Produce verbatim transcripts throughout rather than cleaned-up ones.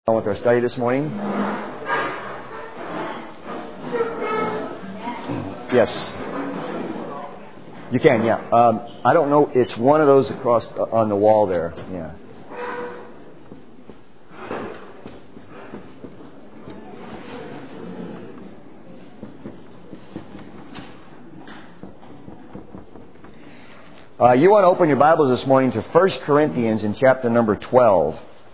With our study this morning. Yes. You can, yeah. Um, I don't know. It's one of those across uh, on the wall there. Yeah. Uh, you want to open your Bibles this morning to First Corinthians in chapter number twelve.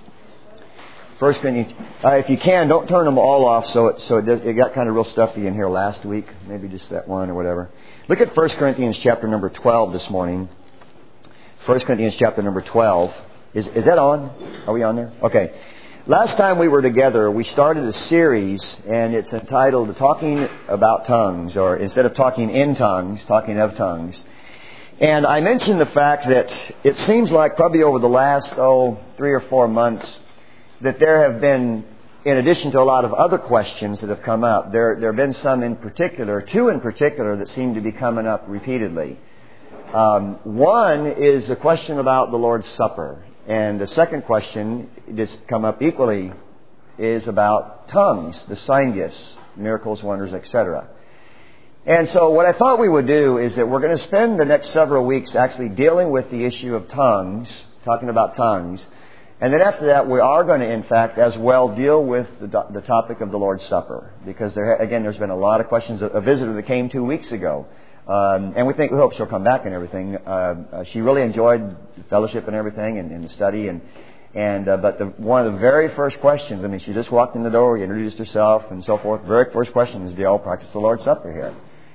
First Corinthians. Uh, if you can, don't turn them all off. So it so it, does, it got kind of real stuffy in here last week. Maybe just that one or whatever. Look at First Corinthians chapter number twelve this morning. First Corinthians chapter number twelve. Is is that on? Are we on there? Okay. Last time we were together, we started a series, and it's entitled "Talking About Tongues," or instead of talking in tongues, talking of tongues. And I mentioned the fact that it seems like probably over the last oh three or four months, that there have been, in addition to a lot of other questions that have come up, there there have been some in particular, two in particular, that seem to be coming up repeatedly. Um, one is a question about the Lord's Supper. And the second question that's come up equally is about tongues, the sign gifts, miracles, wonders, et cetera. And so what I thought we would do is that we're going to spend the next several weeks actually dealing with the issue of tongues, talking about tongues. And then after that, we are going to, in fact, as well deal with the, the topic of the Lord's Supper. Because, there, again, there's been a lot of questions. A visitor that came two weeks ago. Um, and we think, we hope she'll come back and everything. Uh, uh, she really enjoyed fellowship and everything and, and the study. And, and uh, But the, one of the very first questions, I mean, she just walked in the door, introduced herself and so forth. The very first question is, do you all practice the Lord's Supper here?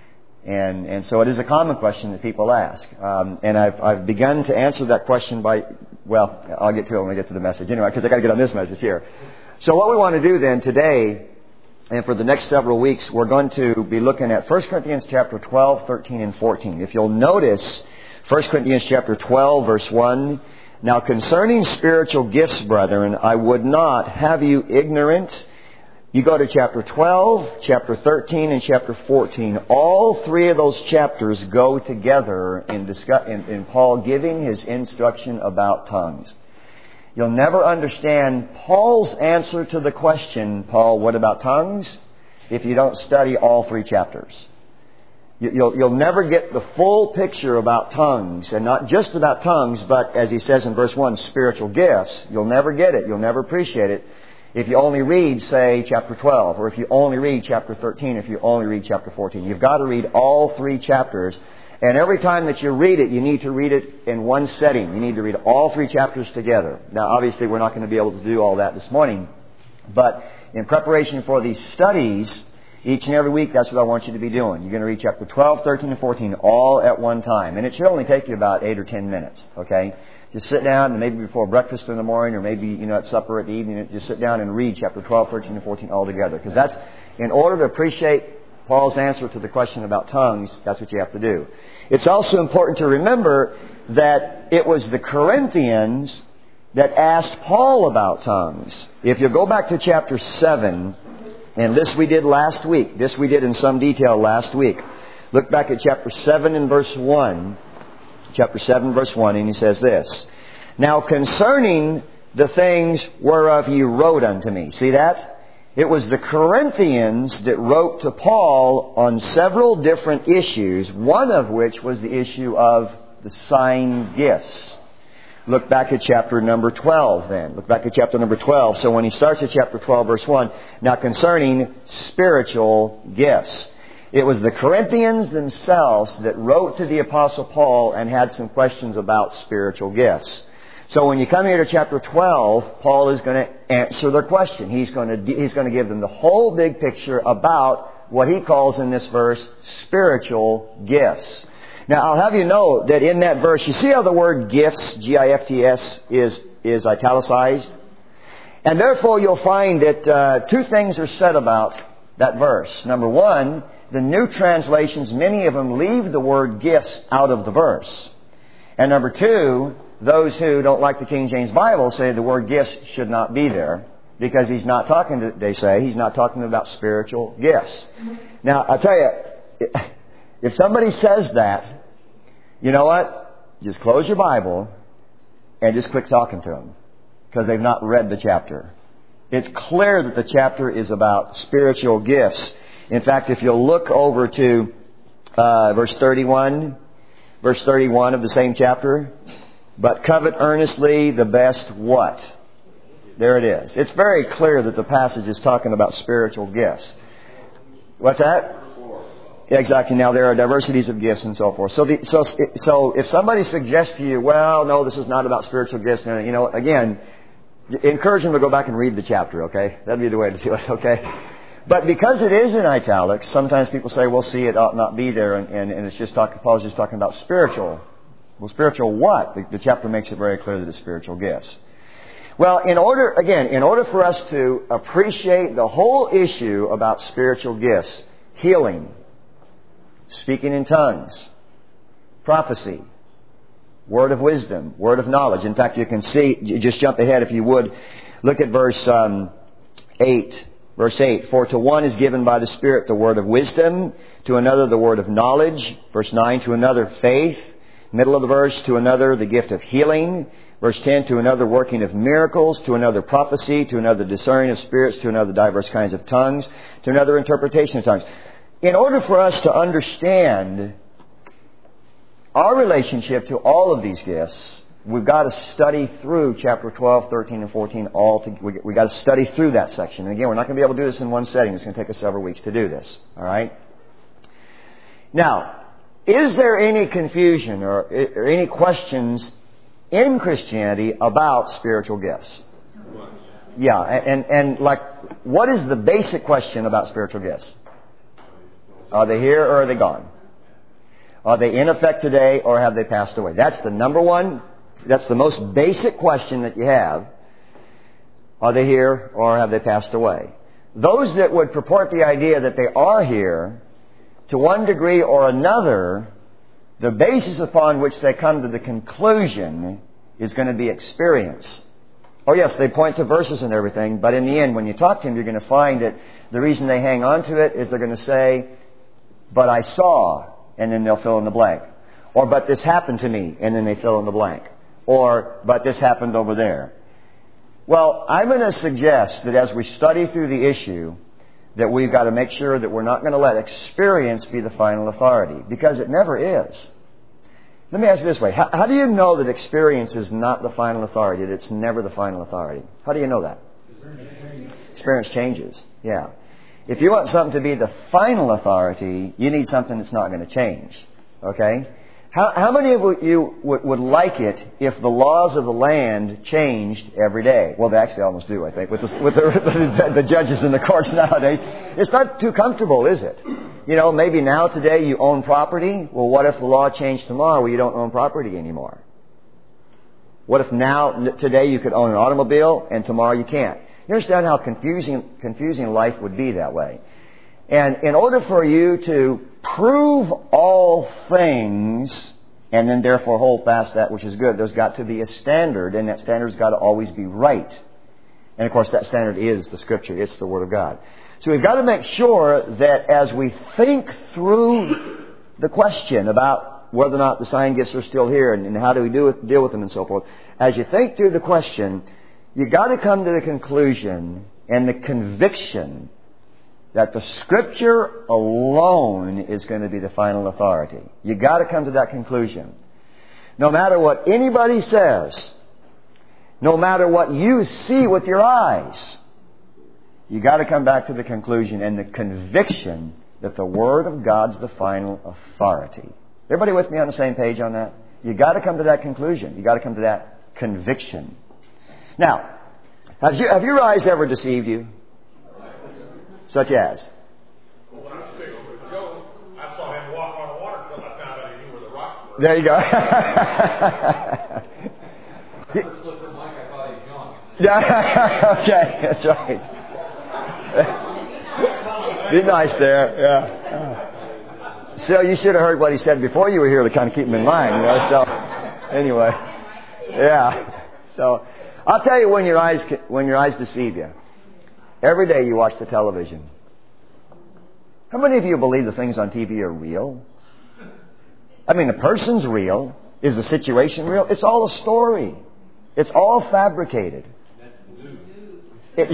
And and so it is a common question that people ask. Um, and I've I've begun to answer that question by, well, I'll get to it when we get to the message anyway, because I've got to get on this message here. So what we want to do then today, and for the next several weeks, we're going to be looking at First Corinthians chapter twelve, thirteen, and fourteen. If you'll notice, First Corinthians chapter twelve, verse one, "Now concerning spiritual gifts, brethren, I would not have you ignorant." You go to chapter twelve, chapter thirteen, and chapter fourteen. All three of those chapters go together in, discuss, in, in Paul giving his instruction about tongues. You'll never understand Paul's answer to the question, Paul, what about tongues? If you don't study all three chapters. You'll, you'll never get the full picture about tongues, and not just about tongues, but as he says in verse one, spiritual gifts. You'll never get it. You'll never appreciate it if you only read, say, chapter twelve, or if you only read chapter thirteen, if you only read chapter fourteen. You've got to read all three chapters. And every time that you read it, you need to read it in one setting. You need to read all three chapters together. Now, obviously, we're not going to be able to do all that this morning. But in preparation for these studies, each and every week, that's what I want you to be doing. You're going to read chapter twelve, thirteen, and fourteen all at one time. And it should only take you about eight or ten minutes, okay? Just sit down, and maybe before breakfast in the morning, or maybe, you know, at supper at the evening, just sit down and read chapter twelve, thirteen, and fourteen all together. Because that's, in order to appreciate Paul's answer to the question about tongues, that's what you have to do. It's also important to remember that it was the Corinthians that asked Paul about tongues. If you go back to chapter seven, and this we did last week, this we did in some detail last week. Look back at chapter seven and verse one. Chapter seven, verse one, and he says this, "Now concerning the things whereof you wrote unto me." See that? It was the Corinthians that wrote to Paul on several different issues, one of which was the issue of the sign gifts. Look back at chapter number twelve then. Look back at chapter number twelve. So when he starts at chapter twelve, verse one, "Now concerning spiritual gifts." It was the Corinthians themselves that wrote to the Apostle Paul and had some questions about spiritual gifts. So when you come here to chapter twelve, Paul is going to answer their question. He's going to he's going to give them the whole big picture about what he calls in this verse spiritual gifts. Now I'll have you know that in that verse, you see how the word gifts, G I F T S, is is italicized, and therefore you'll find that uh, two things are said about that verse. Number one, the new translations, many of them leave the word gifts out of the verse. And number two, those who don't like the King James Bible say the word gifts should not be there because he's not talking to, they say, he's not talking about spiritual gifts. Now, I'll tell you, if somebody says that, you know what? Just close your Bible and just quit talking to them because they've not read the chapter. It's clear that the chapter is about spiritual gifts. In fact, if you'll look over to uh, verse thirty-one, verse thirty-one of the same chapter, but covet earnestly the best what? There it is. It's very clear that the passage is talking about spiritual gifts. What's that? Yeah, exactly. Now, there are diversities of gifts and so forth. So, the, so, so if somebody suggests to you, well, no, this is not about spiritual gifts, you know, again, encourage them to go back and read the chapter, okay? That'd be the way to do it, okay? But because it is in italics, sometimes people say, well, see, it ought not be there, and, and, and it's just talking, Paul's just talking about spiritual. Well, spiritual what? The, the chapter makes it very clear that it's spiritual gifts. Well, in order, again, in order for us to appreciate the whole issue about spiritual gifts, healing, speaking in tongues, prophecy, word of wisdom, word of knowledge. In fact, you can see, you just jump ahead if you would. Look at verse um, eight. Verse eight. For to one is given by the Spirit the word of wisdom, to another the word of knowledge. Verse nine. To another faith. Middle of the verse. To another the gift of healing. Verse ten. To another working of miracles. To another prophecy. To another discerning of spirits. To another diverse kinds of tongues. To another interpretation of tongues. In order for us to understand our relationship to all of these gifts, we've got to study through chapter twelve, thirteen, and fourteen. All to, we, we've got to study through that section. And again, we're not going to be able to do this in one setting. It's going to take us several weeks to do this. All right? Now, is there any confusion or, or any questions in Christianity about spiritual gifts? Yeah, and, and like, what is the basic question about spiritual gifts? Are they here or are they gone? Are they in effect today or have they passed away? That's the number one, that's the most basic question that you have. Are they here or have they passed away? Those that would purport the idea that they are here, to one degree or another, the basis upon which they come to the conclusion is going to be experience. Oh yes, they point to verses and everything, but in the end, when you talk to them, you're going to find that the reason they hang on to it is they're going to say, but I saw, and then they'll fill in the blank. Or, but this happened to me, and then they fill in the blank. Or, but this happened over there. Well, I'm going to suggest that as we study through the issue, that we've got to make sure that we're not going to let experience be the final authority, because it never is. Let me ask you this way. How, how do you know that experience is not the final authority, that it's never the final authority? How do you know that? Experience changes. Yeah. If you want something to be the final authority, you need something that's not going to change. Okay? How, how many of you would, would like it if the laws of the land changed every day? Well, they actually almost do, I think, with, the, with the, the, the judges in the courts nowadays. It's not too comfortable, is it? You know, maybe now today you own property. Well, what if the law changed tomorrow where you don't own property anymore? What if now, today you could own an automobile and tomorrow you can't? You understand how confusing confusing life would be that way. And in order for you to prove all things and then therefore hold fast that which is good, there's got to be a standard, and that standard's got to always be right. And of course that standard is the Scripture. It's the Word of God. So we've got to make sure that as we think through the question about whether or not the sign gifts are still here and, and how do we do with, deal with them and so forth, as you think through the question, you've got to come to the conclusion and the conviction that the Scripture alone is going to be the final authority. You've got to come to that conclusion. No matter what anybody says, no matter what you see with your eyes, you've got to come back to the conclusion and the conviction that the Word of God's the final authority. Everybody with me on the same page on that? You've got to come to that conclusion. You've got to come to that conviction. Now, have, you, have your eyes ever deceived you? Such as? Well, when I was fishing with Joe, I saw him walk on the water until I found out he knew where the rocks were. There you go. I just looked at Mike, I thought he was John. Yeah, okay, that's right. Be nice there, yeah. So you should have heard what he said before you were here to kind of keep him in line, you know. So anyway, yeah. So I'll tell you when your eyes when your eyes deceive you. Every day you watch the television. How many of you believe the things on T V are real? I mean, the person's real. Is the situation real? It's all a story. It's all fabricated. It,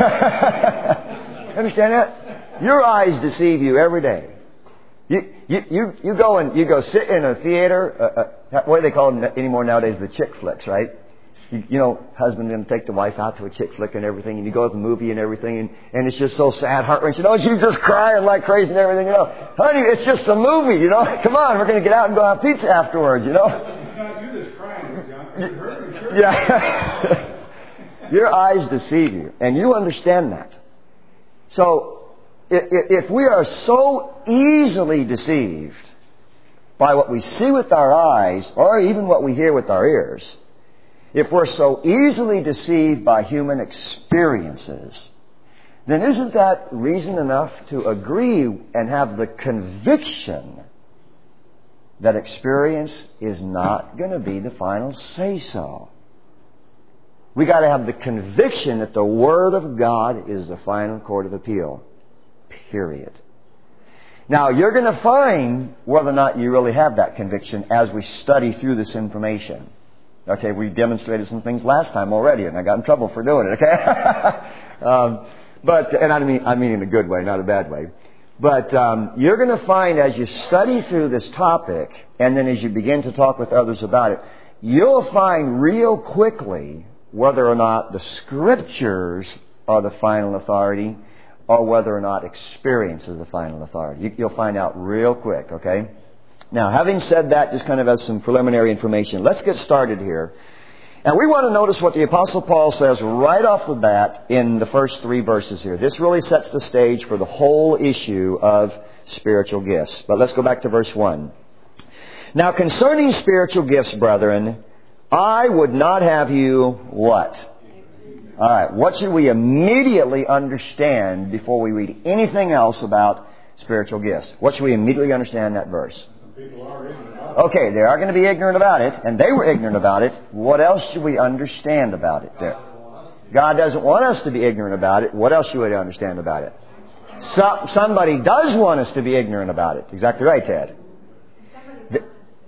yeah. Understand that? Your eyes deceive you every day. You you you, you go and you go sit in a theater. Uh, uh, what do they call them anymore nowadays? The chick flicks, right? You, you know, husband going to take the wife out to a chick flick and everything, and you go to the movie and everything, and, and it's just so sad, heart wrenching. Oh, she's just crying like crazy and everything. You know, honey, it's just a movie. You know, come on, we're going to get out and go have pizza afterwards. You know. It's not you that's crying, John. You heard me, sure. Yeah. Your eyes deceive you, and you understand that. So, if we are so easily deceived by what we see with our eyes, or even what we hear with our ears, if we're so easily deceived by human experiences, then isn't that reason enough to agree and have the conviction that experience is not going to be the final say-so? We got to have the conviction that the Word of God is the final court of appeal. Period. Now, you're going to find whether or not you really have that conviction as we study through this information. Okay, we demonstrated some things last time already, and I got in trouble for doing it. Okay, um, but and I mean I mean in a good way, not a bad way. But um, you're going to find as you study through this topic, and then as you begin to talk with others about it, you'll find real quickly whether or not the Scriptures are the final authority, or whether or not experience is the final authority. You, you'll find out real quick, okay? Now, having said that, just kind of as some preliminary information, let's get started here. And we want to notice what the Apostle Paul says right off the bat in the first three verses here. This really sets the stage for the whole issue of spiritual gifts. But let's go back to verse one. Now, concerning spiritual gifts, brethren, I would not have you what? All right, what should we immediately understand before we read anything else about spiritual gifts? What should we immediately understand in that verse? People are ignorant about it. Okay, they are going to be ignorant about it, and they were ignorant about it. What else should we understand about it there? God doesn't want us to be ignorant about it. What else should we understand about it? So, somebody does want us to be ignorant about it. Exactly right, Ted. The,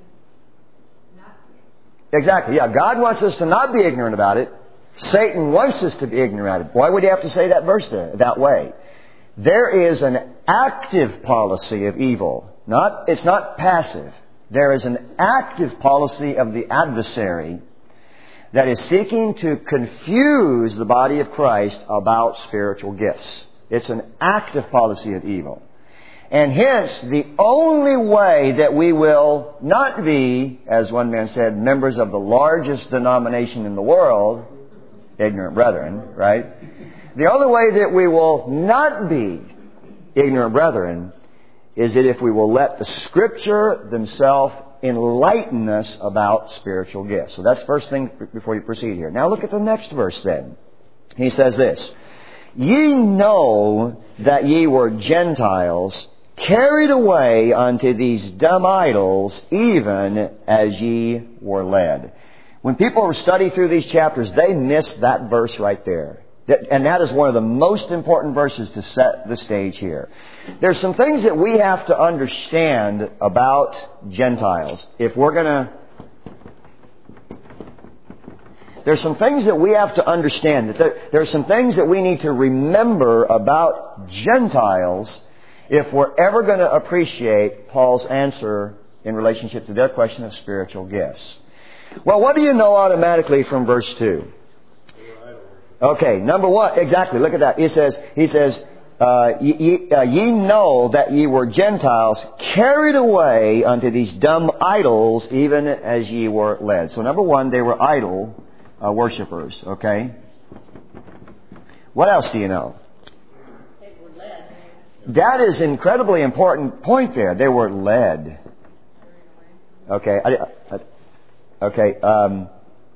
exactly, yeah. God wants us to not be ignorant about it. Satan wants us to be ignorant of it. Why would he have to say that verse there, that way? There is an active policy of evil. Not, it's not passive. There is an active policy of the adversary that is seeking to confuse the body of Christ about spiritual gifts. It's an active policy of evil. And hence, the only way that we will not be, as one man said, members of the largest denomination in the world, ignorant brethren, right? The only way that we will not be ignorant brethren is that if we will let the Scripture themselves enlighten us about spiritual gifts. So that's the first thing before you proceed here. Now look at the next verse then. He says this, Ye know that ye were Gentiles, carried away unto these dumb idols, even as ye were led. When people study through these chapters, they miss that verse right there. And that is one of the most important verses to set the stage here. There's some things that we have to understand about Gentiles. If we're going to... There's some things that we have to understand. That there, there are some things that we need to remember about Gentiles if we're ever going to appreciate Paul's answer in relationship to their question of spiritual gifts. Well, what do you know automatically from verse two? Okay, number one, exactly, look at that. He says, he says, uh, ye, ye, uh, ye know that ye were Gentiles, carried away unto these dumb idols, even as ye were led. So number one, they were idol uh, worshippers, okay? What else do you know? They were led. That is an incredibly important point there. They were led. Okay, I, I, okay, um...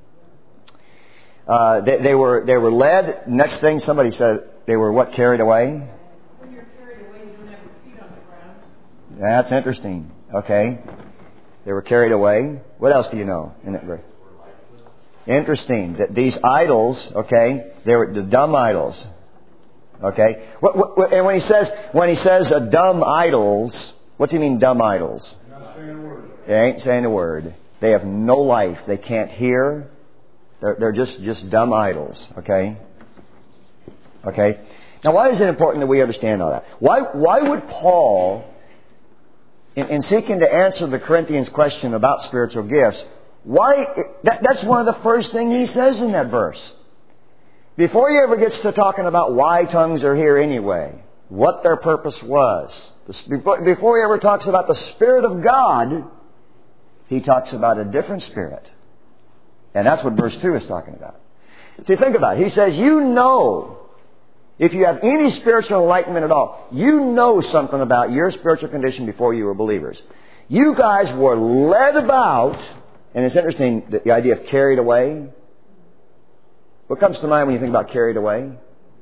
Uh, they, they were they were led. Next thing, somebody said they were what? Carried away? When you're carried away, you don't have your feet on the ground. That's interesting. Okay. They were carried away. What else do you know in that verse? Interesting. That these idols, okay, they were the dumb idols. Okay. What, what, and when he says when he says uh, dumb idols, what do you mean dumb idols? Not saying a word. They ain't saying a word. They have no life. They can't hear. They're, they're just, just dumb idols, okay? Okay? Now, why is it important that we understand all that? Why, why would Paul, in, in seeking to answer the Corinthians' question about spiritual gifts, why, that, that's one of the first things he says in that verse. Before he ever gets to talking about why tongues are here anyway, what their purpose was, before he ever talks about the Spirit of God, he talks about a different Spirit. And that's what verse two is talking about. See, think about it. He says, you know, if you have any spiritual enlightenment at all, you know something about your spiritual condition before you were believers. You guys were led about, and it's interesting, the, the idea of carried away. What comes to mind when you think about carried away?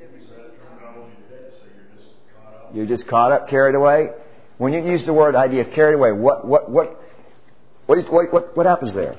You're just caught up, carried away. When you use the word idea of carried away, what what what what what what, what happens there?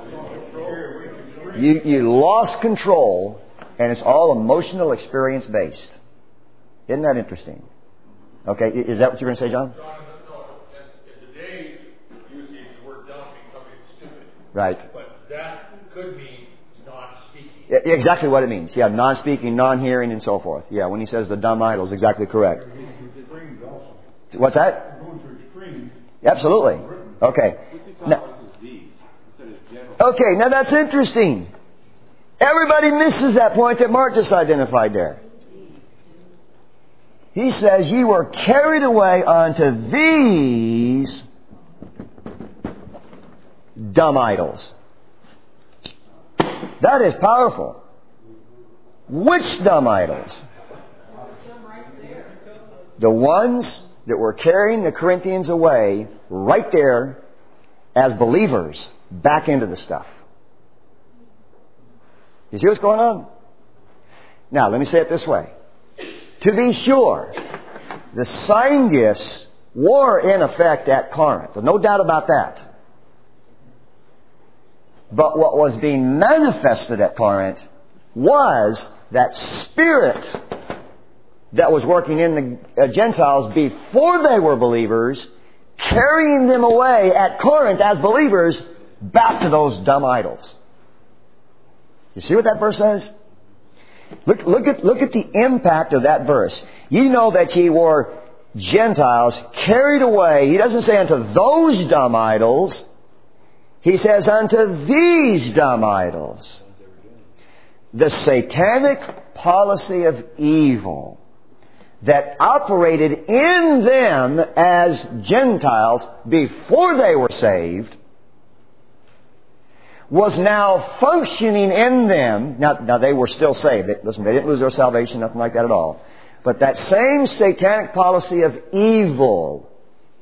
You you lost control, and it's all emotional experience based. Isn't that interesting? Okay, is that what you're going to say, John? John, no, in today, usually the word dumb becomes stupid. Right. But that could mean non-speaking. Yeah, exactly what it means. Yeah, non-speaking, non-hearing, and so forth. Yeah, when he says the dumb idols, exactly correct. What's that? Absolutely. Okay. Now, okay, now that's interesting. Everybody misses that point that Mark just identified there. He says, ye were carried away unto these dumb idols. That is powerful. Which dumb idols? The ones that were carrying the Corinthians away right there as believers back into the stuff. You see what's going on? Now, let me say it this way. To be sure, the sign gifts were in effect at Corinth. There's no doubt about that. But what was being manifested at Corinth was that Spirit that was working in the Gentiles before they were believers, carrying them away at Corinth as believers back to those dumb idols. You see what that verse says? Look, look at, look at the impact of that verse. Ye know that ye were Gentiles carried away. He doesn't say unto those dumb idols. He says unto these dumb idols. The satanic policy of evil that operated in them as Gentiles before they were saved was now functioning in them. Now, now they were still saved. Listen, they didn't lose their salvation, nothing like that at all. But that same satanic policy of evil,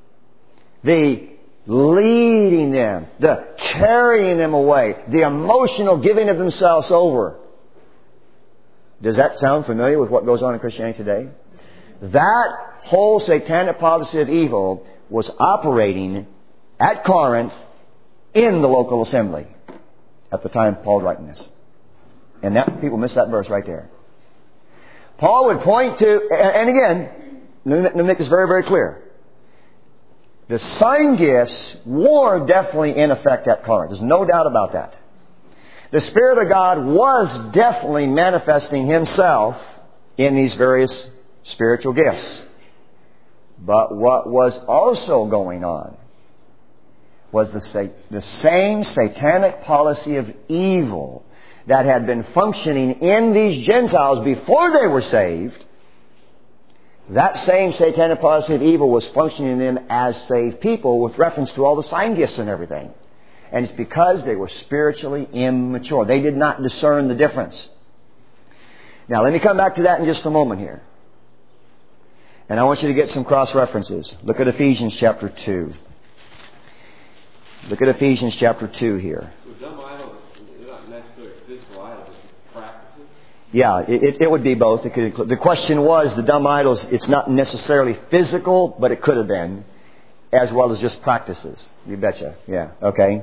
the leading them, the carrying them away, the emotional giving of themselves over. Does that sound familiar with what goes on in Christianity today? That whole satanic policy of evil was operating at Corinth in the local assembly at the time Paul was writing this. And that people miss that verse right there. Paul would point to, and again, let me make this very, very clear. The sign gifts were definitely in effect at Corinth. There's no doubt about that. The Spirit of God was definitely manifesting Himself in these various spiritual gifts. But what was also going on was the, the same satanic policy of evil that had been functioning in these Gentiles before they were saved. That same satanic policy of evil was functioning in them as saved people with reference to all the sign gifts and everything. And it's because they were spiritually immature. They did not discern the difference. Now, let me come back to that in just a moment here. And I want you to get some cross-references. Look at Ephesians chapter two. Look at Ephesians chapter two here. So dumb idols, they're not necessarily physical idols, it's practices? Yeah, it, it would be both. It could include, the question was, the dumb idols, it's not necessarily physical, but it could have been, as well as just practices. You betcha. Yeah, okay.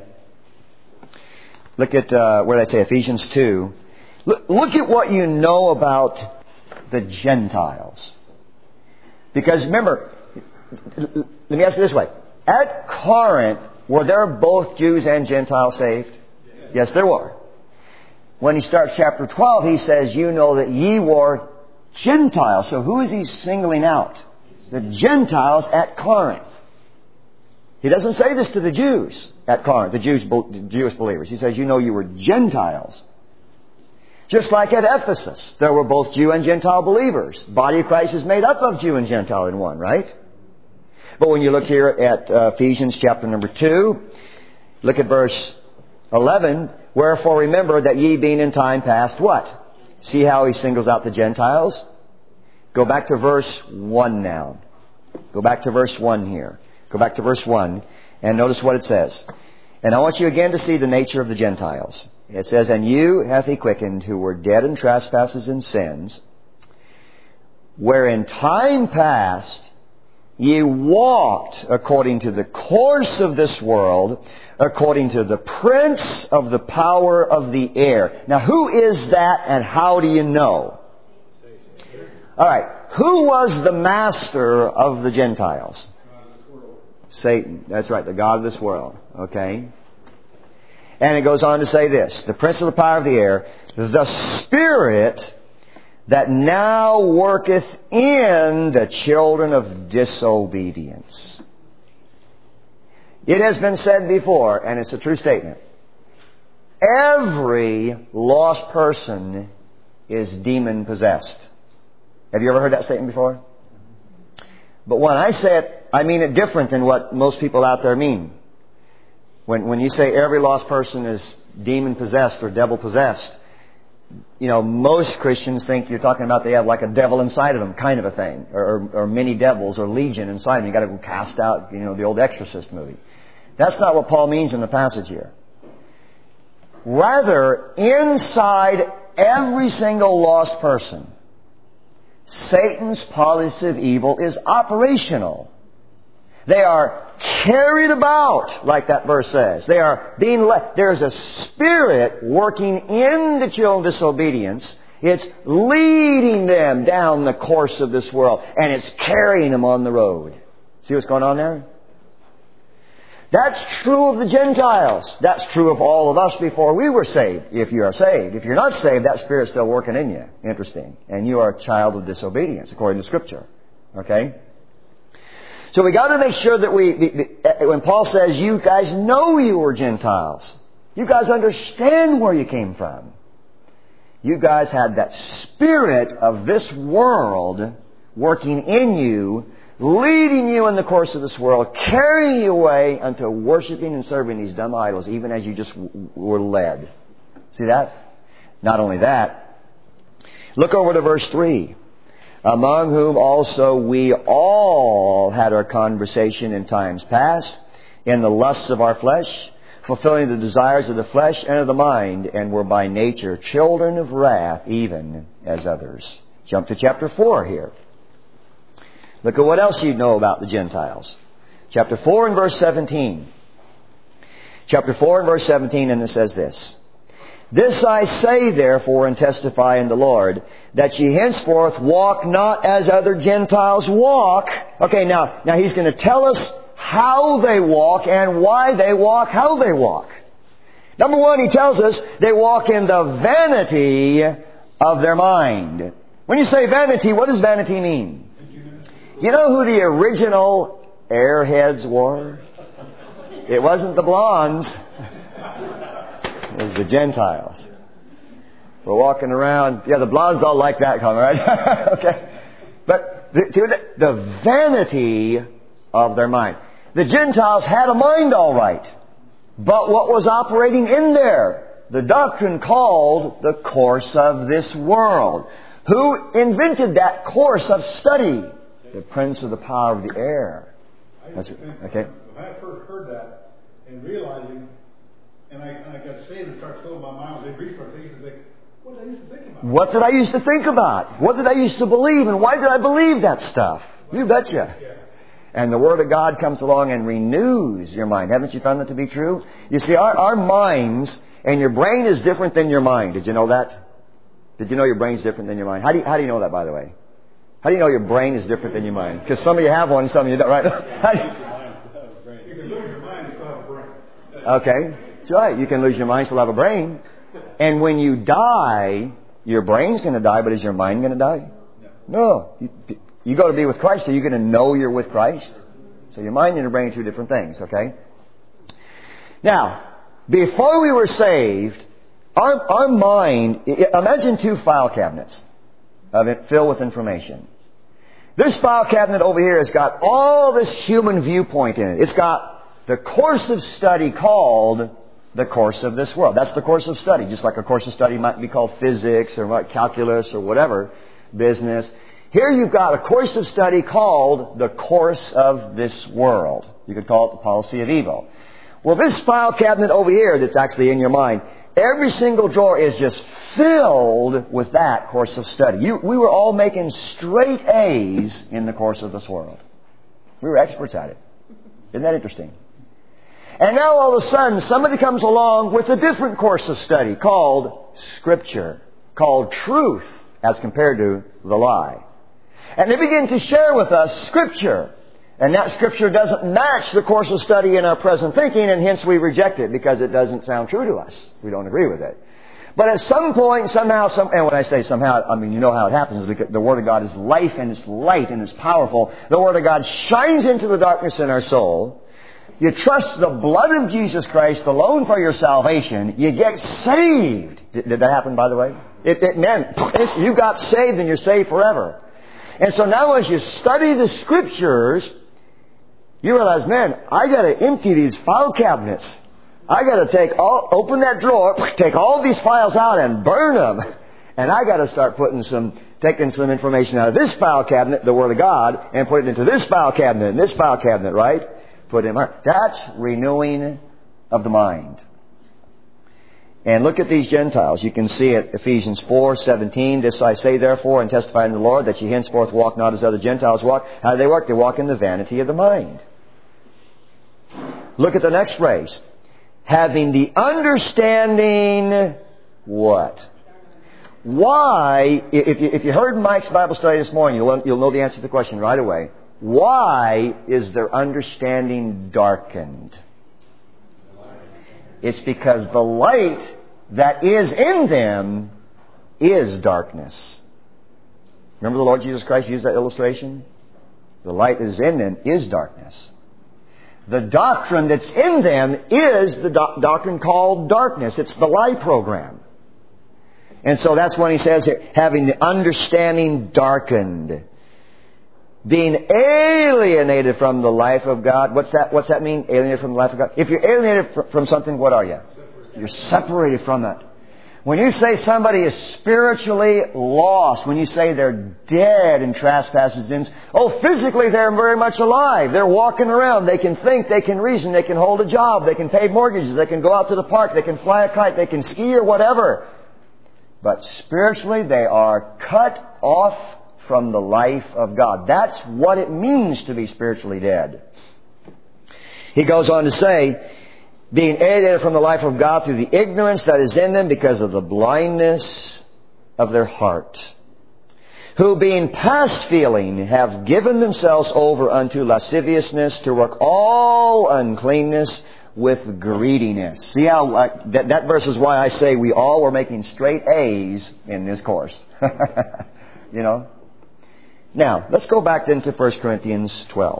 Look at, uh, where did I say, Ephesians two. Look, look at what you know about the Gentiles. Because remember, let me ask you this way. At Corinth, were there both Jews and Gentiles saved? Yes, yes there were. When he starts chapter twelve, he says, you know that ye were Gentiles. So who is he singling out? The Gentiles at Corinth. He doesn't say this to the Jews at Corinth, the Jews, the Jewish believers. He says, you know you were Gentiles. Just like at Ephesus, there were both Jew and Gentile believers. Body of Christ is made up of Jew and Gentile in one, right? But when you look here at uh, Ephesians chapter number two, look at verse eleven. Wherefore remember that ye being in time past what? See how he singles out the Gentiles? Go back to verse one now. Go back to verse one here. Go back to verse one and notice what it says. And I want you again to see the nature of the Gentiles. It says, and you hath he quickened who were dead in trespasses and sins, where in time past ye walked according to the course of this world, according to the prince of the power of the air. Now who is that and how do you know? All right. Who was the master of the Gentiles? Satan. That's right. The god of this world. Okay. And it goes on to say this. The prince of the power of the air, the spirit that now worketh in the children of disobedience. It has been said before, and it's a true statement. Every lost person is demon possessed. Have you ever heard that statement before? But when I say it, I mean it different than what most people out there mean. When when you say every lost person is demon possessed or devil possessed, you know, most Christians think you're talking about they have like a devil inside of them, kind of a thing, or, or, or many devils or legion inside them. You got to go cast out, you know, the old Exorcist movie. That's not what Paul means in the passage here. Rather, inside every single lost person, Satan's policy of evil is operational. They are carried about, like that verse says. They are being led. There's a spirit working in the children of disobedience. It's leading them down the course of this world, and it's carrying them on the road. See what's going on there? That's true of the Gentiles. That's true of all of us before we were saved, if you are saved. If you're not saved, that Spirit's still working in you. Interesting. And you are a child of disobedience, according to Scripture. Okay? So we got to make sure that we, when Paul says, you guys know you were Gentiles. You guys understand where you came from. You guys had that spirit of this world working in you, leading you in the course of this world, carrying you away unto worshiping and serving these dumb idols, even as you just w- were led. See that? Not only that, look over to verse three. Among whom also we all had our conversation in times past, in the lusts of our flesh, fulfilling the desires of the flesh and of the mind, and were by nature children of wrath, even as others. Jump to chapter four here. Look at what else you know about the Gentiles. Chapter four and verse seventeen. Chapter four and verse seventeen, and it says this. This I say, therefore, and testify in the Lord, that ye henceforth walk not as other Gentiles walk. Okay, now, now he's going to tell us how they walk and why they walk, how they walk. Number one, he tells us they walk in the vanity of their mind. When you say vanity, what does vanity mean? You know who the original airheads were? It wasn't the blondes. It was the Gentiles. We're walking around. Yeah, the blondes all like that color, right? Okay. But the, the vanity of their mind. The Gentiles had a mind all right. But what was operating in there? The doctrine called the course of this world. Who invented that course of study? The prince of the power of the air. That's, okay. When I first heard that and realizing, and I, and I got saved and started filling my mind with research, I used to think, what did I used to think about? What did I used to think about? What did I used to believe? And why did I believe that stuff? You betcha. Yeah. And the Word of God comes along and renews your mind. Haven't you found that to be true? You see, our, our minds, and your brain is different than your mind. Did you know that? Did you know your brain's different than your mind? How do you, how do you know that, by the way? How do you know your brain is different than your mind? Because some of you have one, some of you don't, right? How do you, You can lose your mind and still have a brain. okay, that's right. You can lose your mind, still have a brain. And when you die, your brain's going to die, but is your mind going to die? No. No. You, you go to be with Christ, so you're going to know you're with Christ. So your mind and your brain are two different things, okay? Now, before we were saved, our, our mind, imagine two file cabinets of it filled with information. This file cabinet over here has got all this human viewpoint in it. It's got the course of study called the course of this world. That's the course of study, just like a course of study might be called physics or calculus or whatever, business. Here you've got a course of study called the course of this world. You could call it the policy of evil. Well, this file cabinet over here that's actually in your mind, every single drawer is just filled with that course of study. You, we were all making straight A's in the course of this world. We were experts at it. Isn't that interesting? And now all of a sudden somebody comes along with a different course of study called Scripture, called truth as compared to the lie. And they begin to share with us Scripture. And that Scripture doesn't match the course of study in our present thinking, and hence we reject it because it doesn't sound true to us. We don't agree with it. But at some point, somehow, some, and when I say somehow, I mean, you know how it happens, because the Word of God is life and it's light and it's powerful. The Word of God shines into the darkness in our soul. You trust the blood of Jesus Christ alone for your salvation. You get saved. Did, did that happen, by the way? It, it meant you got saved and you're saved forever. And so now as you study the Scriptures, you realize, man, I got to empty these file cabinets. I got to take all, open that drawer, take all these files out and burn them. And I got to start putting some, taking some information out of this file cabinet, the Word of God, and put it into this file cabinet and this file cabinet, right? Put it in. That's renewing of the mind. And look at these Gentiles. You can see it, Ephesians four seventeen. This I say therefore and testify in the Lord that ye henceforth walk not as other Gentiles walk. How do they walk? They walk in the vanity of the mind. Look at the next phrase. Having the understanding what? Why, if you, if you heard Mike's Bible study this morning, you'll, you'll know the answer to the question right away. Why is their understanding darkened? It's because the light that is in them is darkness. Remember the Lord Jesus Christ used that illustration? The light that is in them is darkness. The doctrine that's in them is the do- doctrine called darkness. It's the lie program. And so that's when he says, having the understanding darkened. Being alienated from the life of God. What's that? What's that mean? Alienated from the life of God. If you're alienated from something, what are you? You're separated from it. When you say somebody is spiritually lost, when you say they're dead in trespasses and sins, oh, physically they're very much alive. They're walking around. They can think. They can reason. They can hold a job. They can pay mortgages. They can go out to the park. They can fly a kite. They can ski or whatever. But spiritually they are cut off from the life of God. That's what it means to be spiritually dead. He goes on to say, being alienated from the life of God through the ignorance that is in them because of the blindness of their heart, who being past feeling have given themselves over unto lasciviousness to work all uncleanness with greediness. See how uh, that, that verse is why I say we all were making straight A's in this course. You know? Now, let's go back then to First Corinthians twelve.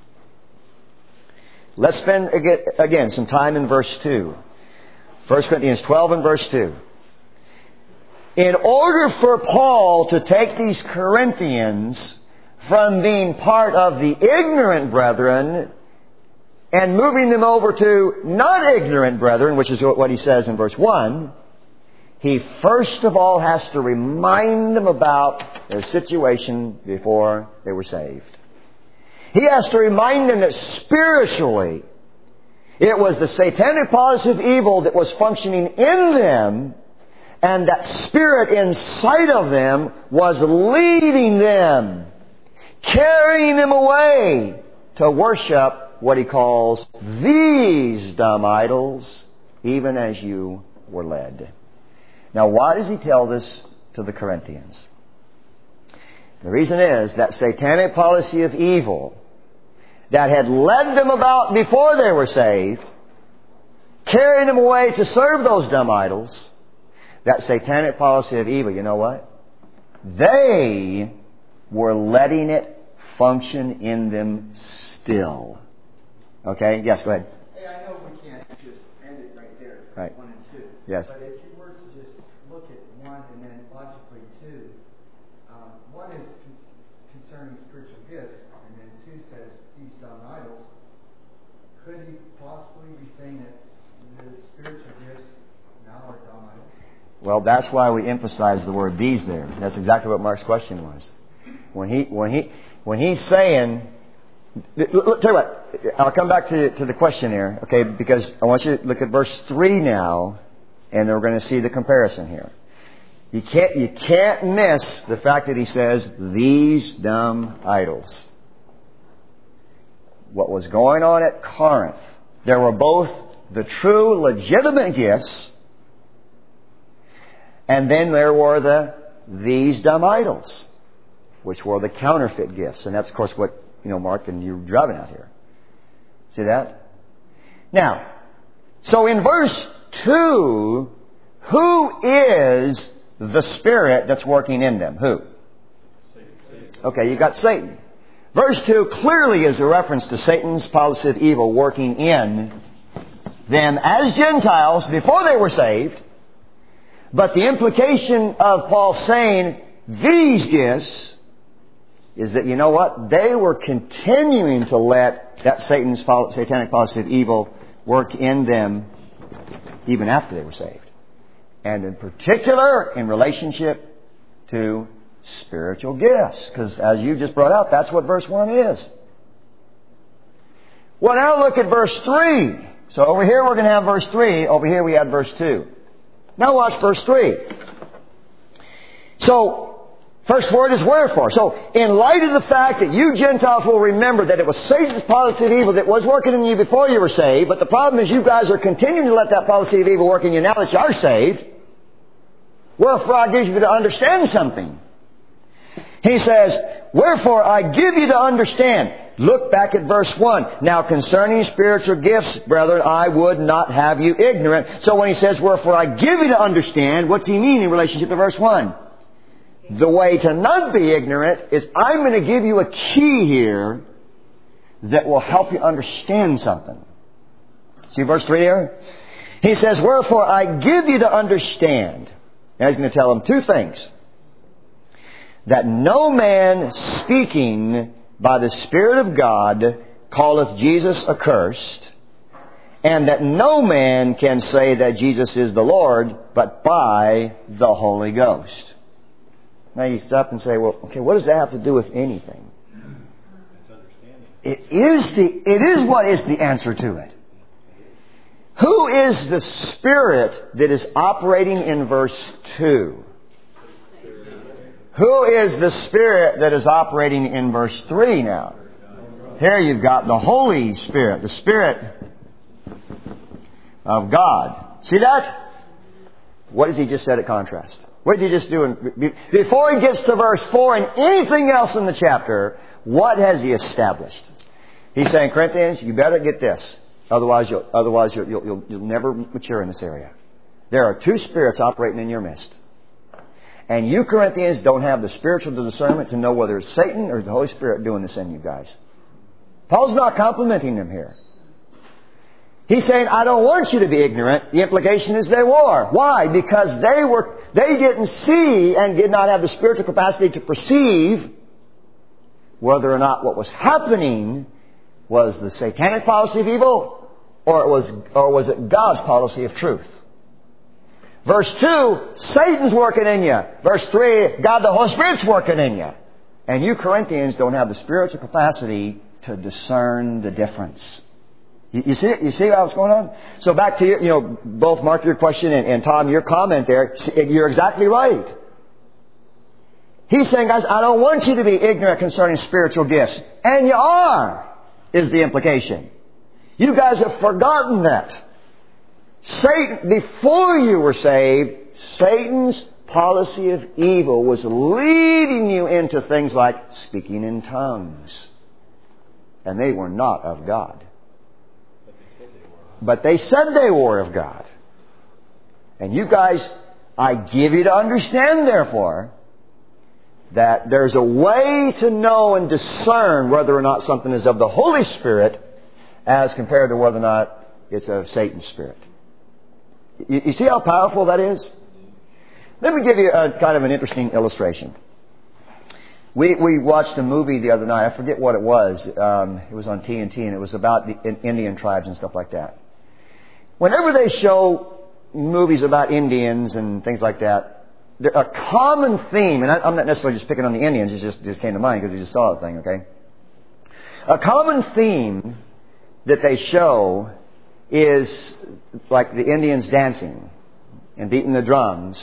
Let's spend, again, some time in verse two. First Corinthians twelve and verse two. In order for Paul to take these Corinthians from being part of the ignorant brethren and moving them over to not ignorant brethren, which is what he says in verse one, he first of all has to remind them about their situation before they were saved. He has to remind them that spiritually it was the satanic policy of evil that was functioning in them, and that spirit inside of them was leading them, carrying them away to worship what he calls these dumb idols, even as you were led. Now, why does he tell this to the Corinthians? The reason is that satanic policy of evil that had led them about before they were saved, carrying them away to serve those dumb idols, that satanic policy of evil, you know what? They were letting it function in them still. Okay? Yes, go ahead. Hey, I know we can't just end it right there, Right. one and two. Yes. But if you were to just look at one and then logically two, um, one is con- concerning spiritual gifts, and then two says these dumb idols. Could he possibly be saying that the spiritual gifts now are dumb idols? Well, that's why we emphasize the word "these" there. That's exactly what Mark's question was. When he when he when he's saying, look, tell you what, I'll come back to to the question here, okay? Because I want you to look at verse three now, and we're going to see the comparison here. You can't you can't miss the fact that he says these dumb idols. What was going on at Corinth? There were both the true, legitimate gifts, and then there were the these dumb idols, which were the counterfeit gifts. And that's, of course, what, you know, Mark and you're driving out here. See that? Now, so in verse two, who is the spirit that's working in them? Who? Okay, you got Satan. Verse two clearly is a reference to Satan's policy of evil working in them as Gentiles before they were saved. But the implication of Paul saying these gifts is that, you know what? They were continuing to let that Satan's satanic policy of evil work in them even after they were saved. And in particular, in relationship to spiritual gifts. Because as you just brought out, that's what verse one is. Well, now look at verse three. So over here we're going to have verse three. Over here we have verse two. Now watch verse three. So, first word is wherefore. So, in light of the fact that you Gentiles will remember that it was Satan's policy of evil that was working in you before you were saved, but the problem is you guys are continuing to let that policy of evil work in you now that you are saved. Wherefore I give you to understand something. He says, wherefore I give you to understand. Look back at verse one. Now concerning spiritual gifts, brethren, I would not have you ignorant. So when he says, wherefore I give you to understand, what's he mean in relationship to verse one? The way to not be ignorant is I'm going to give you a key here that will help you understand something. See verse three here? He says, wherefore I give you to understand. Now he's going to tell them two things. That no man speaking by the Spirit of God calleth Jesus accursed, and that no man can say that Jesus is the Lord but by the Holy Ghost. Now you stop and say, well, okay, what does that have to do with anything? It is the, it is what is the answer to it. Who is the Spirit that is operating in verse two? Who is the Spirit that is operating in verse three now? Here you've got the Holy Spirit, the Spirit of God. See that? What has he just said at contrast? What did he just do? In, before he gets to verse four and anything else in the chapter, what has he established? He's saying, Corinthians, you better get this. Otherwise, you'll, otherwise you'll, you'll, you'll never mature in this area. There are two spirits operating in your midst. And you Corinthians don't have the spiritual discernment to know whether it's Satan or the Holy Spirit doing this in you guys. Paul's not complimenting them here. He's saying, I don't want you to be ignorant. The implication is they were. Why? Because they were, they didn't see and did not have the spiritual capacity to perceive whether or not what was happening was the satanic policy of evil or it was, or was it God's policy of truth. Verse two, Satan's working in you. Verse three, God the Holy Spirit's working in you. And you Corinthians don't have the spiritual capacity to discern the difference. You, you see You see what's going on? So back to your, you know, both Mark, your question, and, and Tom, your comment there. You're exactly right. He's saying, guys, I don't want you to be ignorant concerning spiritual gifts. And you are, is the implication. You guys have forgotten that. Satan, before you were saved, Satan's policy of evil was leading you into things like speaking in tongues. And they were not of God. But they said they were of God. And you guys, I give you to understand, therefore, that there's a way to know and discern whether or not something is of the Holy Spirit as compared to whether or not it's of Satan's spirit. You, you see how powerful that is? Let me give you a kind of an interesting illustration. We we watched a movie the other night. I forget what it was. Um, it was on T N T, and it was about the Indian tribes and stuff like that. Whenever they show movies about Indians and things like that, there, a common theme, and I, I'm not necessarily just picking on the Indians, it just, just came to mind because you just saw the thing, okay? A common theme that they show is like the Indians dancing and beating the drums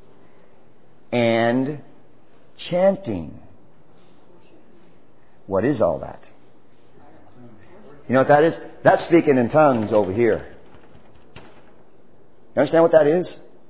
and chanting. What is all that? You know what that is? That's speaking in tongues over here. You understand what that is?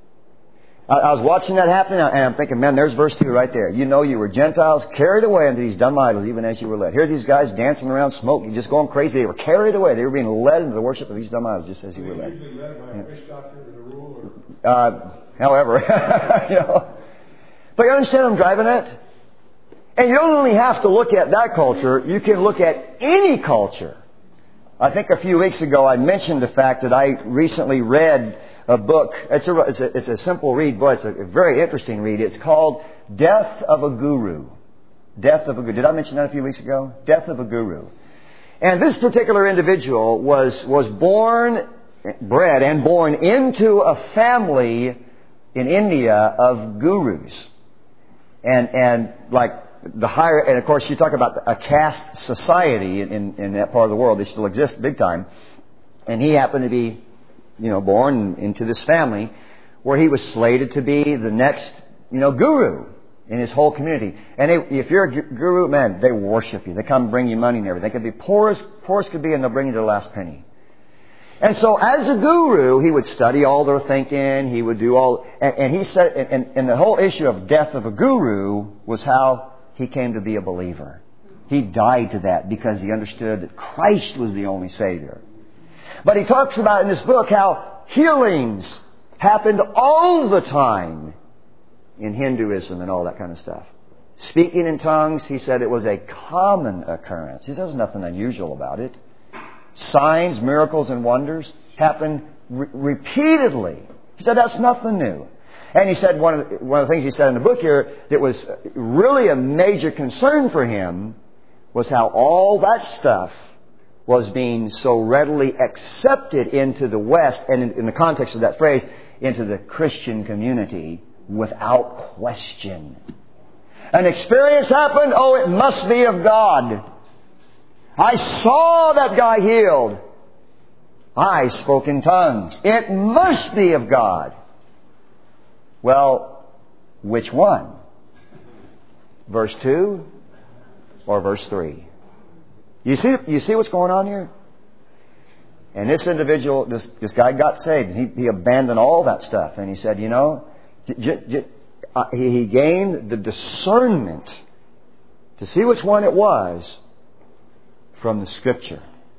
I, I was watching that happen, and I'm thinking, man, there's verse two right there. You know you were Gentiles carried away into these dumb idols, even as you were led. Here are these guys dancing around, smoking, just going crazy. They were carried away. They were being led into the worship of these dumb idols, just as you were led. Usually led by a fish doctor as a rule, or Uh, however, you know. But you understand I'm driving at? And you don't only have to look at that culture, you can look at any culture. I think a few weeks ago I mentioned the fact that I recently read a book. It's a, it's a, it's a simple read, but it's a very interesting read. It's called Death of a Guru. Death of a Guru. Did I mention that a few weeks ago? Death of a Guru. And this particular individual was, was born, bred and born into a family in India of gurus. And, and like, the higher, and of course you talk about a caste society in, in, in that part of the world. They still exist big time. And he happened to be, you know, born into this family where he was slated to be the next, you know, guru in his whole community. And they, if you're a guru, man, they worship you. They come and bring you money and everything. They could be poor as, poor as could be, and they'll bring you their last penny. And so as a guru, he would study all their thinking. He would do all, and, and he said, and, and the whole issue of death of a guru was how he came to be a believer. He died to that because he understood that Christ was the only Savior. But he talks about in this book how healings happened all the time in Hinduism and all that kind of stuff. Speaking in tongues, he said it was a common occurrence. He says there's nothing unusual about it. Signs, miracles, and wonders happen re- repeatedly. He said that's nothing new. And he said one of, the, one of the things he said in the book here that was really a major concern for him was how all that stuff was being so readily accepted into the West, and in, in the context of that phrase, into the Christian community without question. An experience happened, oh, it must be of God. I saw that guy healed. I spoke in tongues. It must be of God. Well, which one? Verse two or verse three? You see, you see what's going on here? And this individual, this, this guy got saved. He, he abandoned all that stuff. And he said, you know, j- j- j- uh, he, he gained the discernment to see which one it was from the Scripture.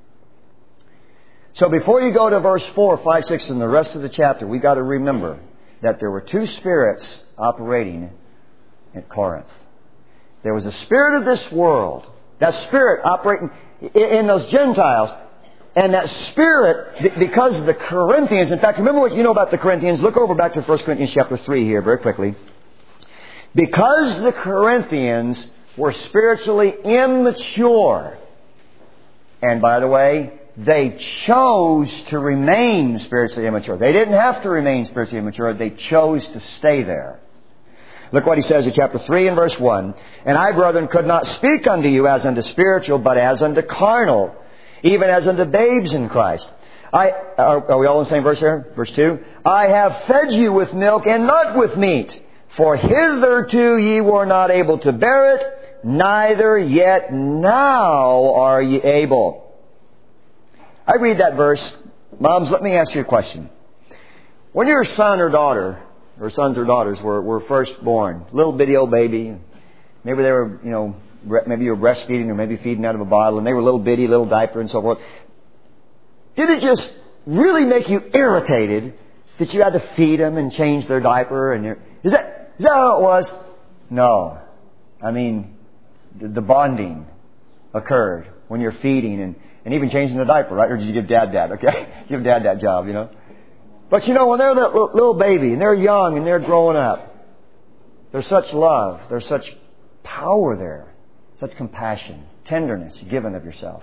So before you go to verse four, five, six, and the rest of the chapter, we've got to remember that there were two spirits operating at Corinth. There was a spirit of this world. That spirit operating in those Gentiles. And that spirit, because the Corinthians, in fact, remember what you know about the Corinthians. Look over back to First Corinthians chapter three here very quickly. Because the Corinthians were spiritually immature. And by the way, they chose to remain spiritually immature. They didn't have to remain spiritually immature. They chose to stay there. Look what he says in chapter three and verse one. And I, brethren, could not speak unto you as unto spiritual, but as unto carnal, even as unto babes in Christ. I, are, are we all in the same verse here? Verse two. I have fed you with milk and not with meat, for hitherto ye were not able to bear it, neither yet now are ye able. I read that verse. Moms, let me ask you a question. When your son or daughter, or sons or daughters were, were first born, little bitty old baby, maybe they were, you know, maybe you were breastfeeding or maybe feeding out of a bottle, and they were little bitty, little diaper and so forth. Did it just really make you irritated that you had to feed them and change their diaper? And is that, is that how it was? No. I mean, the, the bonding occurred when you're feeding and, and even changing the diaper, right? Or did you give Dad that? Okay, give Dad that job, you know. But you know, when they're that little baby and they're young and they're growing up, there's such love, there's such power there, such compassion, tenderness given of yourself.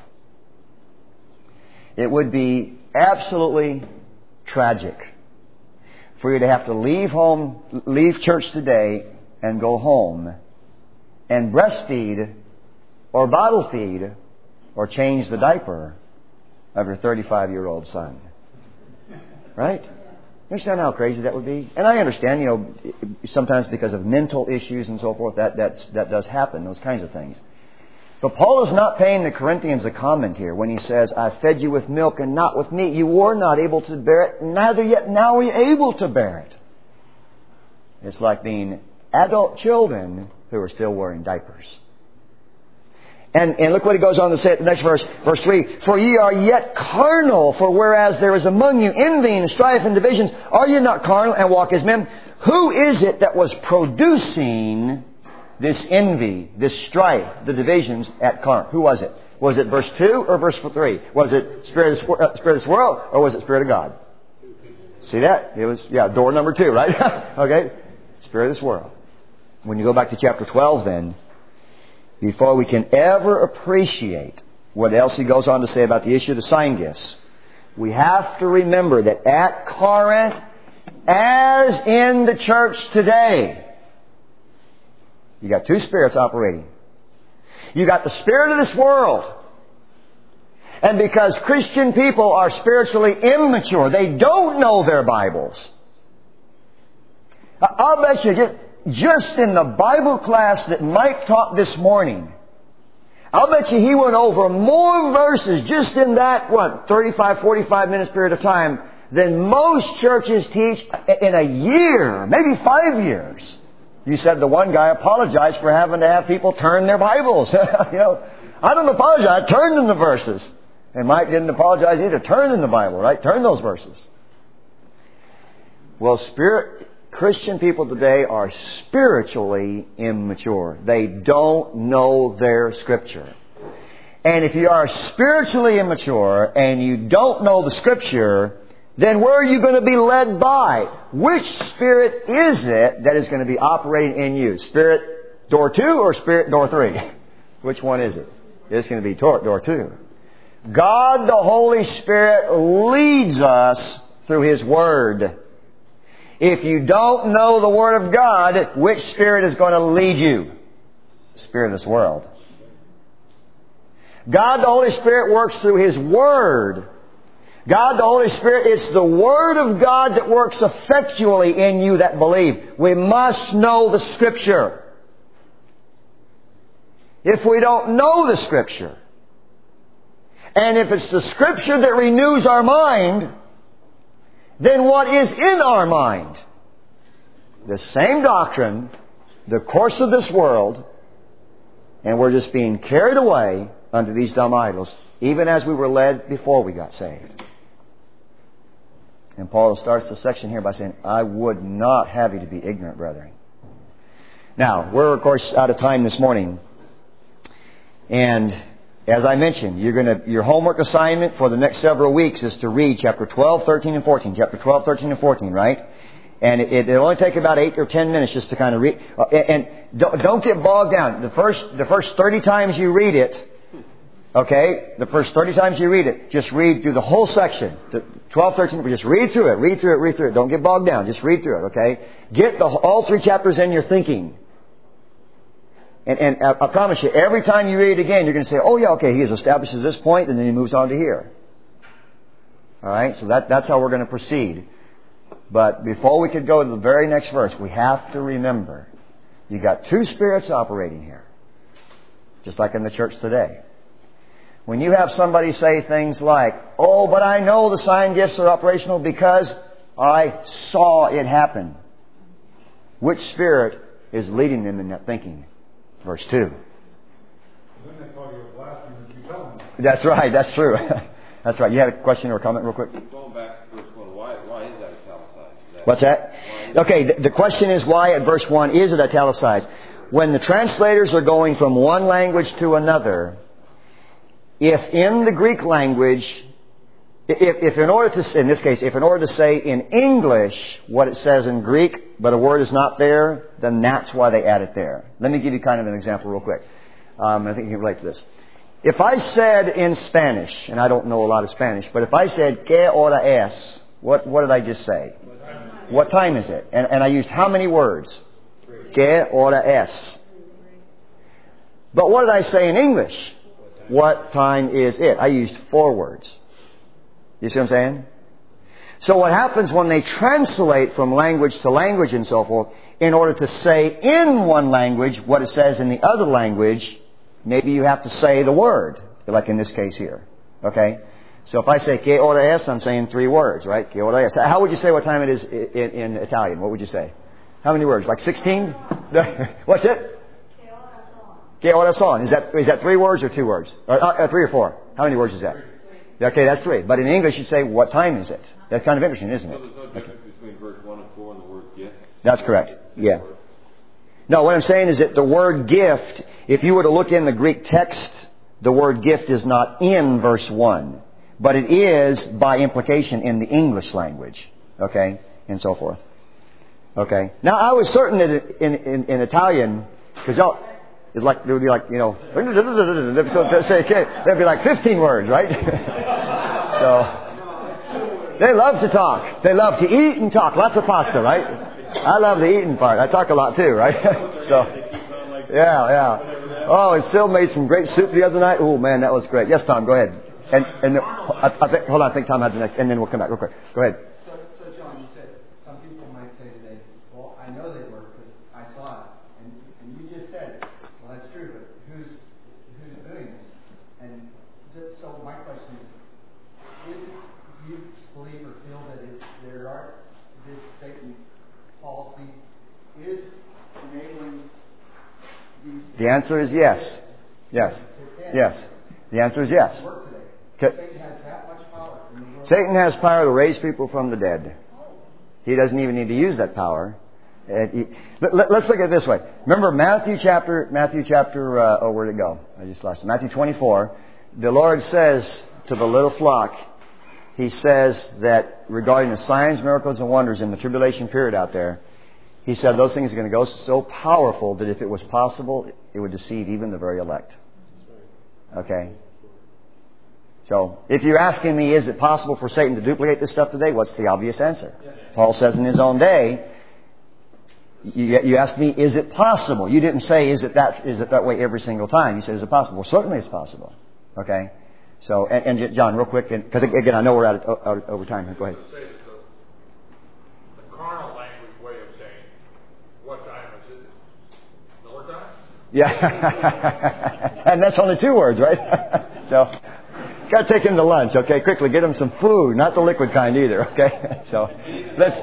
It would be absolutely tragic for you to have to leave home, leave church today and go home and breastfeed or bottle feed or change the diaper of your thirty-five-year-old son. Right? You understand how crazy that would be? And I understand, you know, sometimes because of mental issues and so forth, that that's, that does happen, those kinds of things. But Paul is not paying the Corinthians a comment here when he says, I fed you with milk and not with meat. You were not able to bear it, neither yet now are you able to bear it. It's like being adult children who are still wearing diapers. And, and look what he goes on to say at the next verse, verse three. For ye are yet carnal, for whereas there is among you envy and strife and divisions, are ye not carnal and walk as men? Who is it that was producing this envy, this strife, the divisions at Corinth? Who was it? Was it verse two or verse three? Was it spirit of, uh, spirit of this world or was it Spirit of God? See that? It was, yeah, door number two, right? Okay? Spirit of this world. When you go back to chapter twelve then, before we can ever appreciate what else he goes on to say about the issue of the sign gifts, we have to remember that at Corinth, as in the church today, you got two spirits operating. You got the spirit of this world. And because Christian people are spiritually immature, they don't know their Bibles. I'll bet you, just, just in the Bible class that Mike taught this morning, I'll bet you he went over more verses just in that, what, thirty-five, forty-five minutes period of time than most churches teach in a year, maybe five years. You said the one guy apologized for having to have people turn their Bibles. You know, I don't apologize. Turn in the verses. And Mike didn't apologize either. Turn in the Bible, right? Turn those verses. Well, spirit Christian people today are spiritually immature. They don't know their Scripture. And if you are spiritually immature and you don't know the Scripture, then where are you going to be led by? Which spirit is it that is going to be operating in you? Spirit door two or spirit door three? Which one is it? It's going to be door two. God the Holy Spirit leads us through His Word. If you don't know the Word of God, which spirit is going to lead you? The spirit of this world. God the Holy Spirit works through His Word. God the Holy Spirit, it's the Word of God that works effectually in you that believe. We must know the Scripture. If we don't know the Scripture, and if it's the Scripture that renews our mind, then what is in our mind? The same doctrine, the course of this world, and we're just being carried away unto these dumb idols, even as we were led before we got saved. And Paul starts the section here by saying, I would not have you to be ignorant, brethren. Now, we're of course out of time this morning. And as I mentioned, you're going to, your homework assignment for the next several weeks is to read chapter twelve, thirteen, and fourteen. Chapter twelve, thirteen, and fourteen, right? And it, it'll only take about eight or ten minutes just to kind of read. And don't, don't get bogged down. The first, the first thirty times you read it, okay, the first thirty times you read it, just read through the whole section. The twelve, thirteen, just read through it, read through it, read through it. Don't get bogged down. Just read through it, okay? Get the, all three chapters in your thinking. And, and I promise you, every time you read it again, you're going to say, oh yeah, okay, he establishes this point, and then he moves on to here. Alright, so that, that's how we're going to proceed. But before we could go to the very next verse, we have to remember, you got two spirits operating here. Just like in the church today. When you have somebody say things like, oh, but I know the sign gifts are operational because I saw it happen. Which spirit is leading them in that thinking? Verse two. That's right, that's true. That's right. You had a question or a comment real quick? Going back to verse one, why, why is that italicized? Is that, What's that? Okay, the, the question is why at verse one is it italicized? when the translators are going from one language to another, if in the Greek language, if, if in order to, in this case, if in order to say in English what it says in Greek, but a word is not there, then that's why they add it there. Let me give you kind of an example real quick. Um, I think you can relate to this. If I said in Spanish, and I don't know a lot of Spanish, but if I said, ¿Qué hora es? What, what did I just say? What time is it? And, and I used how many words? ¿Qué hora es? But what did I say in English? What time is it? I used four words. You see what I'm saying? So what happens when they translate from language to language and so forth, in order to say in one language what it says in the other language, maybe you have to say the word, like in this case here. Okay? So if I say ¿Qué hora es?, I'm saying three words, right? ¿Qué hora es? How would you say what time it is in, in Italian? What would you say? How many words? Like sixteen? What's it? ¿Qué hora son? Is that, is that three words or two words? Or, uh, three or four? How many words is that? Okay, that's three. But in English you say, what time is it? That's kind of interesting, isn't it? So there's no difference okay. between verse one and four and the word gift? That's correct. Yeah. No, what I'm saying is that the word gift, if you were to look in the Greek text, the word gift is not in verse one. But it is, by implication, in the English language. Okay? And so forth. Okay? Now, I was certain that in, in, in Italian, because it's like, there would be like, you know, so to say, there'd be like fifteen words, right? So, they love to talk. They love to eat and talk. Lots of pasta, right? I love the eating part. I talk a lot too, right? So, yeah, yeah. Oh, and Sil made some great soup the other night. Oh, man, that was great. Yes, Tom, go ahead. And, and the, I, I think, hold on, I think Tom had the next, and then we'll come back real quick. Go ahead. So, so John, you said some people might say today, well, I know they work because I saw it. And, and you just said, well, that's true, but who's who's doing this? And just, so my question is, is you believe or feel that if there are this Satan policy is enabling these... The answer is yes. Yes. Yes. The answer is yes. Satan has that much power in the world. Satan has power to raise people from the dead. He doesn't even need to use that power. Uh, he, let, let, let's look at it this way. Remember Matthew chapter, Matthew chapter, uh, oh, where'd it go? I just lost it. Matthew twenty-four. The Lord says to the little flock, He says that regarding the signs, miracles, and wonders in the tribulation period out there, He said those things are going to go so powerful that if it was possible, it would deceive even the very elect. Okay? So, if you're asking me, is it possible for Satan to duplicate this stuff today? What's the obvious answer? Paul says in his own day, you, you asked me, is it possible? You didn't say, is it that is it that way every single time? You said, is it possible? Well, certainly it's possible. Okay? So, and, and John, real quick, because again, I know we're out, of, out over time. Go ahead. The carnal language way of saying, what time is it? No time? Yeah. And that's only two words, right? So... Got to take him to lunch, okay? Quickly, get him some food, not the liquid kind either, okay? So, let's...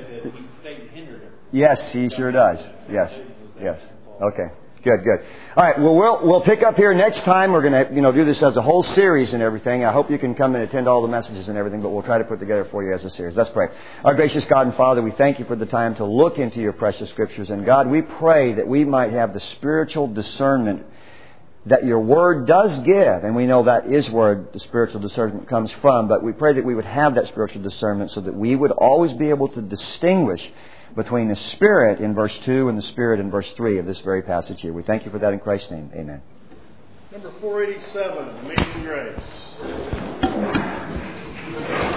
Yes, he sure does. Yes, yes. Okay, good, good. All right, well, we'll we'll pick up here next time. We're going to, you know, do this as a whole series and everything. I hope you can come and attend all the messages and everything, but we'll try to put together for you as a series. Let's pray. Our gracious God and Father, we thank you for the time to look into your precious Scriptures. And God, we pray that we might have the spiritual discernment that your word does give, and we know that is where the spiritual discernment comes from, but we pray that we would have that spiritual discernment so that we would always be able to distinguish between the Spirit in verse two and the Spirit in verse three of this very passage here. We thank you for that in Christ's name. Amen. Number four eighty-seven, Amazing Grace.